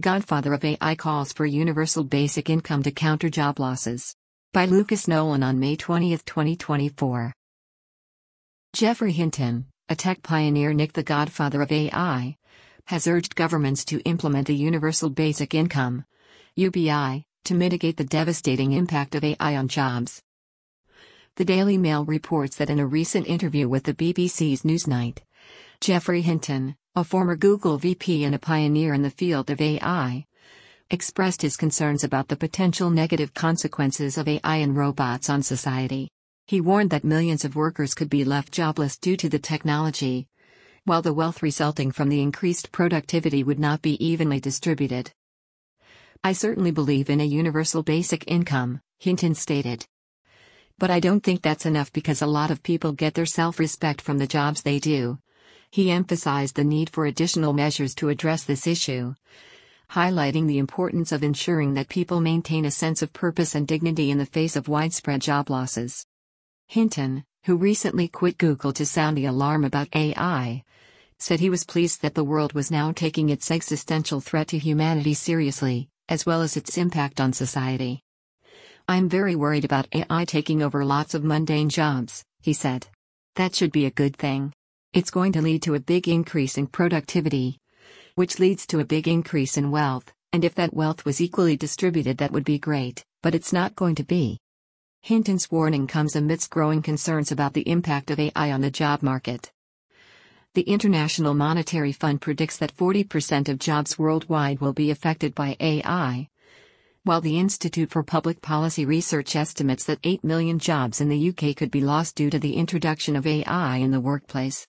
Godfather of AI calls for universal basic income to counter job losses. By Lucas Nolan on May 20, 2024. Geoffrey Hinton, a tech pioneer nicked the godfather of AI, has urged governments to implement a universal basic income, UBI, to mitigate the devastating impact of AI on jobs. The Daily Mail reports that in a recent interview with the BBC's Newsnight, Geoffrey Hinton, a former Google VP and a pioneer in the field of AI, expressed his concerns about the potential negative consequences of AI and robots on society. He warned that millions of workers could be left jobless due to the technology, while the wealth resulting from the increased productivity would not be evenly distributed. "I certainly believe in a universal basic income," Hinton stated. "But I don't think that's enough because a lot of people get their self-respect from the jobs they do." He emphasized the need for additional measures to address this issue, highlighting the importance of ensuring that people maintain a sense of purpose and dignity in the face of widespread job losses. Hinton, who recently quit Google to sound the alarm about AI, said he was pleased that the world was now taking its existential threat to humanity seriously, as well as its impact on society. "I'm very worried about AI taking over lots of mundane jobs," he said. "That should be a good thing. It's going to lead to a big increase in productivity, which leads to a big increase in wealth, and if that wealth was equally distributed that would be great, but it's not going to be." Hinton's warning comes amidst growing concerns about the impact of AI on the job market. The International Monetary Fund predicts that 40% of jobs worldwide will be affected by AI, while the Institute for Public Policy Research estimates that 8 million jobs in the UK could be lost due to the introduction of AI in the workplace.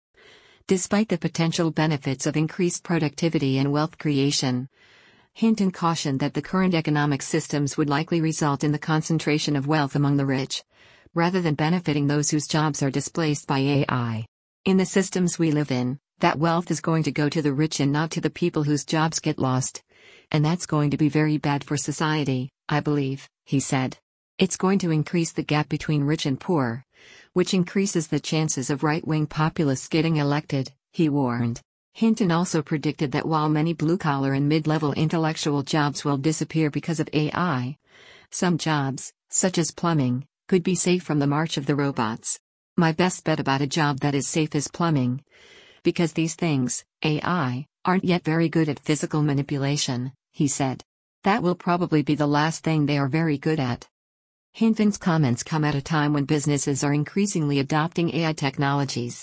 Despite the potential benefits of increased productivity and wealth creation, Hinton cautioned that the current economic systems would likely result in the concentration of wealth among the rich, rather than benefiting those whose jobs are displaced by AI. "In the systems we live in, that wealth is going to go to the rich and not to the people whose jobs get lost. And that's going to be very bad for society, I believe," he said. "It's going to increase the gap between rich and poor, which increases the chances of right-wing populists getting elected," he warned. Hinton also predicted that while many blue-collar and mid-level intellectual jobs will disappear because of AI, some jobs, such as plumbing, could be safe from the march of the robots. "My best bet about a job that is safe is plumbing. Because these things, AI, aren't yet very good at physical manipulation," he said. "That will probably be the last thing they are very good at." Hinton's comments come at a time when businesses are increasingly adopting AI technologies.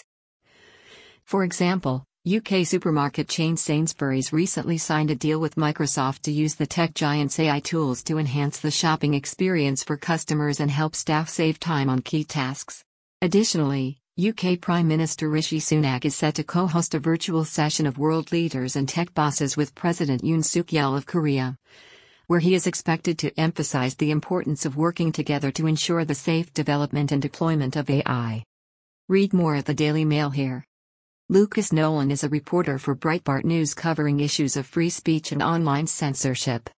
For example, UK supermarket chain Sainsbury's recently signed a deal with Microsoft to use the tech giant's AI tools to enhance the shopping experience for customers and help staff save time on key tasks. Additionally, UK Prime Minister Rishi Sunak is set to co-host a virtual session of world leaders and tech bosses with President Yoon Suk-yeol of Korea, where he is expected to emphasize the importance of working together to ensure the safe development and deployment of AI. Read more at the Daily Mail here. Lucas Nolan is a reporter for Breitbart News covering issues of free speech and online censorship.